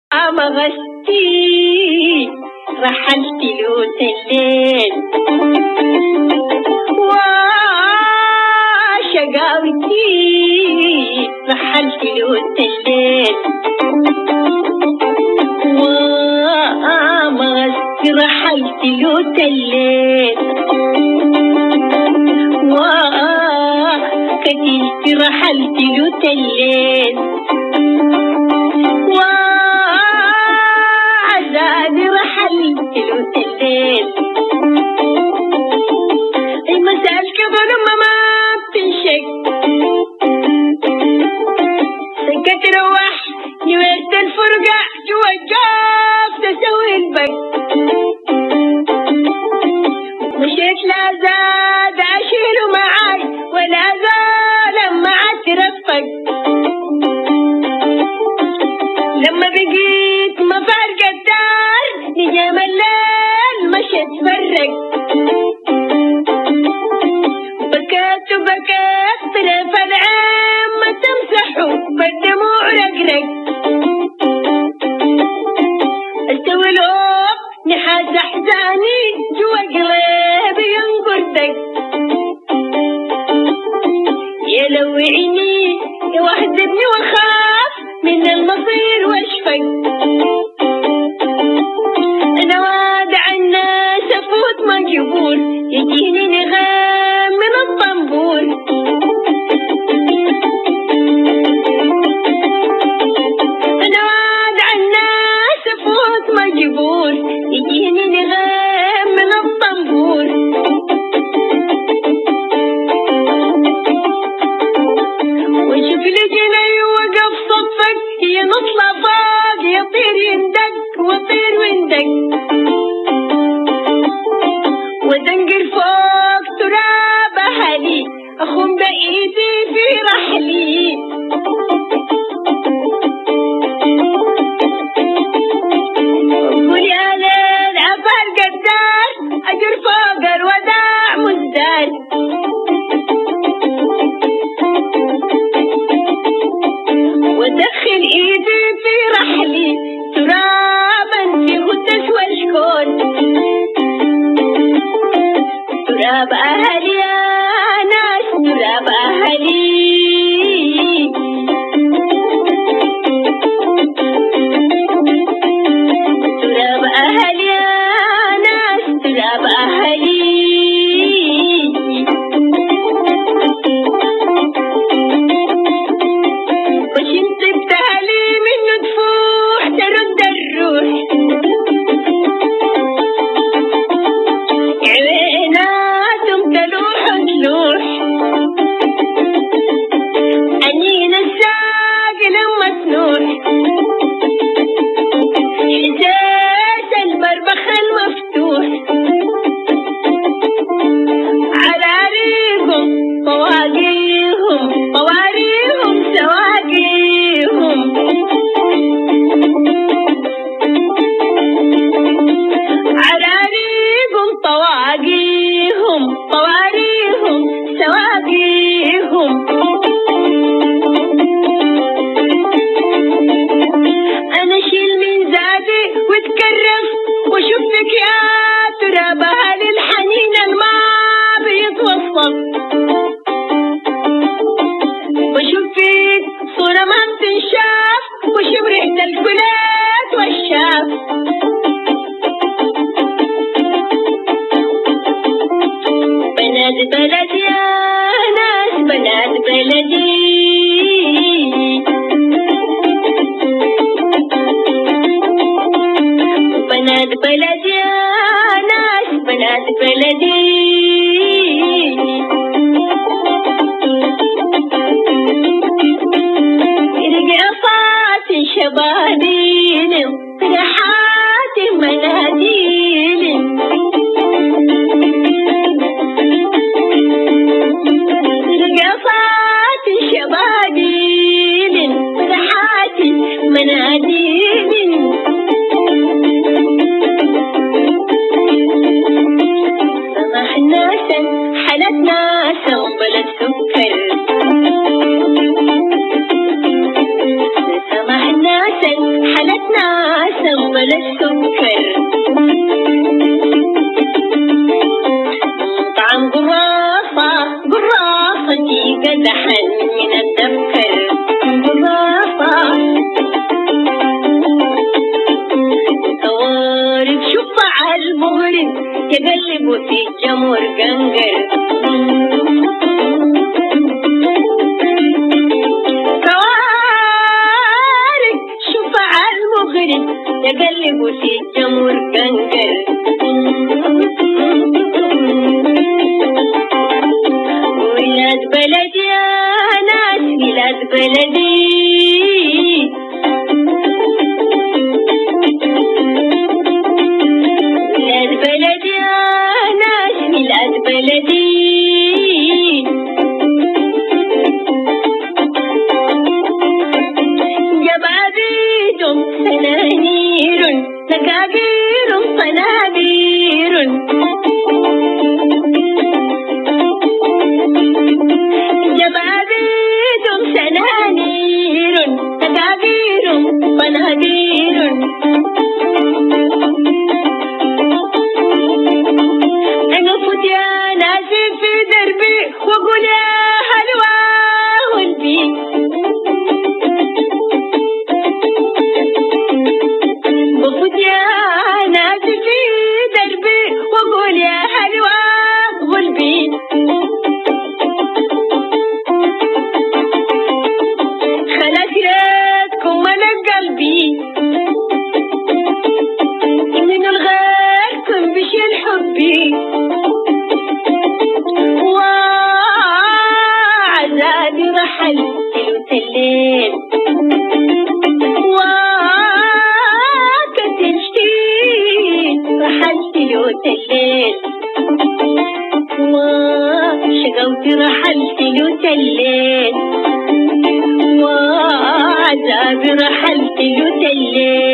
أما غستي رحلت لوت الليل وشقاوتي رحلت لوت الليل وأما غستي رحلت لوت الليل وكتلت رحلت لوت الليل رحلت لوت الليل المساء الكبر ما بتنشك سكت روح نويت الفرقة جوا الجاف تسوي البك مشيت لا زاد أشيله معاي ولا زال لما عترفك لما بقيت ما فارق الدار نجام الليل مش اتفرق بكيت وبكيت طرف العين ما تمسحوا بالدموع رقرق استوي الأوب نحاس أحزاني جوا قلبي ينقردك يا لو عيني يوحدني وخاف من المصير واشفق انا وادع الناس افوت مجبور يجيني نغام من الطنبور انا وادع الناس افوت مجبور يجيني نغام من الطنبور وشوف لجني وقف صفك نطلع فوق يطير يندق وطير ويندق ودنقر فوق تراب أهلي أخم بإيدي في رحلي قول يا ليل عبر قدار أجر فوق الوداع مزدار ودخل ايدي في رحلي ترابا في غدس والشكون تراب اهلي يا ناس تراب اهلي تراب اهلي يا ناس تراب اهلي حالتنا بلا السكر طعم قراصتي قدحا من الدبكر قراصة طوارق شفع المغرب يقلبوا في الجمر قنقر طوارق شفع المغرب يقلبوا في الجمر قنقر ولاد بلدي يا ناس ولاد بلدي ولاد بلدي يا ناس ولاد بلدي جبابيتم سنانير تكابير صنابير جبابيتم سنانير تكابير صنابير أقفت يا ناسي في دربي وقول يا حلوة قلبي وقفت يا ناسي في دربي وقول يا حلوة قلبي خلت ريتكم من قلبي من الغيركم بشيل حبي وعذابي رحل تلوت الليل وكتشتين رحل تلوت الليل وشقوتي رحل تلوت الليل وعذابي رحل تلوت الليل